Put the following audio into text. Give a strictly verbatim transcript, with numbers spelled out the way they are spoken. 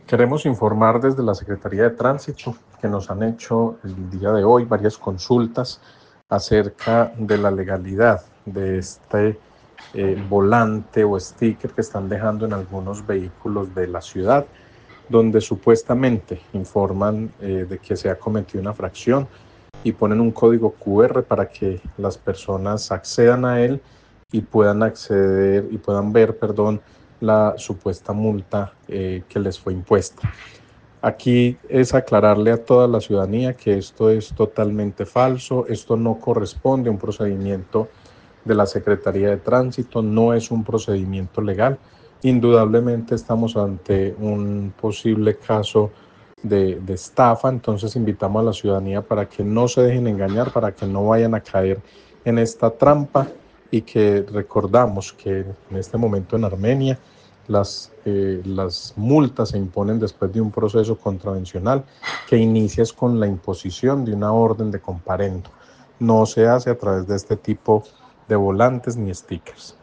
Queremos informar desde la Secretaría de Tránsito que nos han hecho el día de hoy varias consultas acerca de la legalidad de este eh, volante o sticker que están dejando en algunos vehículos de la ciudad, donde supuestamente informan eh, de que se ha cometido una infracción y ponen un código Q R para que las personas accedan a él y puedan acceder y puedan ver, perdón, la supuesta multa eh, que les fue impuesta. Aquí es aclararle a toda la ciudadanía que esto es totalmente falso, esto no corresponde a un procedimiento de la Secretaría de Tránsito, no es un procedimiento legal. Indudablemente estamos ante un posible caso de, de estafa, entonces invitamos a la ciudadanía para que no se dejen engañar, para que no vayan a caer en esta trampa y que recordamos que en este momento en Armenia las, eh, las multas se imponen después de un proceso contravencional que inicia con la imposición de una orden de comparendo. No se hace a través de este tipo de volantes ni stickers.